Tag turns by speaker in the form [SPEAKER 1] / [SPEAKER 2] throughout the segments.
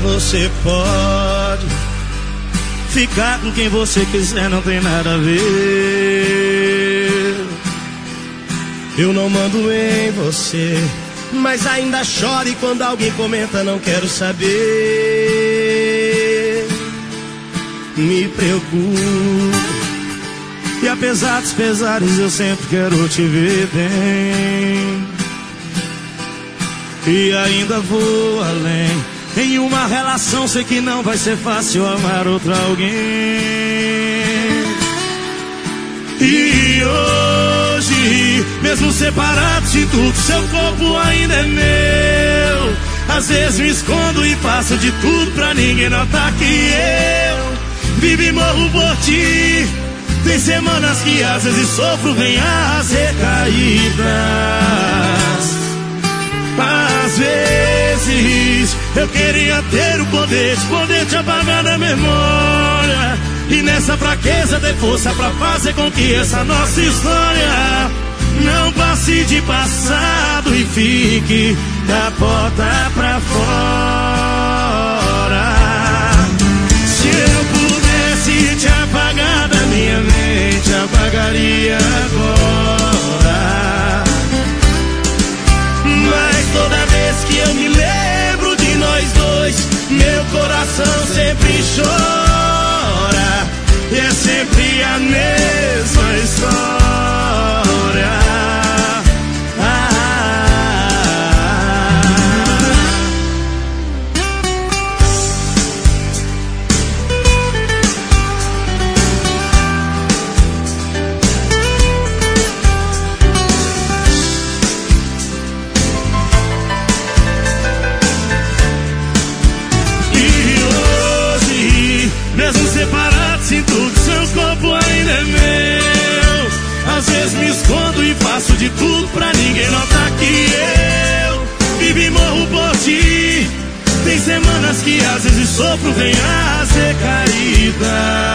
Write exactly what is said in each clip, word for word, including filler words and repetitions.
[SPEAKER 1] Você pode ficar com quem você quiser, não tem nada a ver. Eu não mando em você, mas ainda chore quando alguém comenta, não quero saber. Me preocupo, e apesar dos pesares eu sempre quero te ver bem. E ainda vou além, em uma relação sei que não vai ser fácil amar outra alguém. E hoje, mesmo separados de tudo, seu corpo ainda é meu. Às vezes me escondo e faço de tudo pra ninguém notar que eu vivo e morro por ti. Tem semanas que às vezes sofro, vem as recaídas. Às vezes eu queria ter o poder de poder te apagar da memória, e nessa fraqueza ter força pra fazer com que essa nossa história não passe de passado e fique da porta pra fora. Se eu pudesse te apagar da minha mente, apagaria agora. Mas toda vez que eu me lembro de nós dois, meu coração sempre chora. E é sempre a mesma história. Ah, mesmo separado, sinto que seu corpo ainda é meu. Às vezes me escondo e faço de tudo pra ninguém notar que eu vivo e morro por ti. Tem semanas que às vezes sofro, vem as recaídas.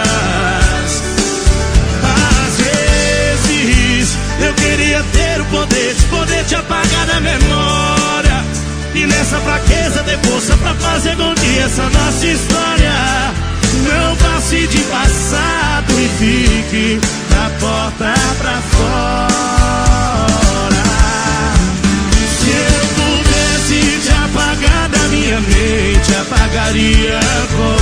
[SPEAKER 1] Às vezes eu queria ter o poder de poder te apagar da memória, e nessa fraqueza ter força pra fazer com que essa nossa história não passe de passado e fique da porta pra fora. Se eu pudesse te apagar da minha mente, apagaria agora.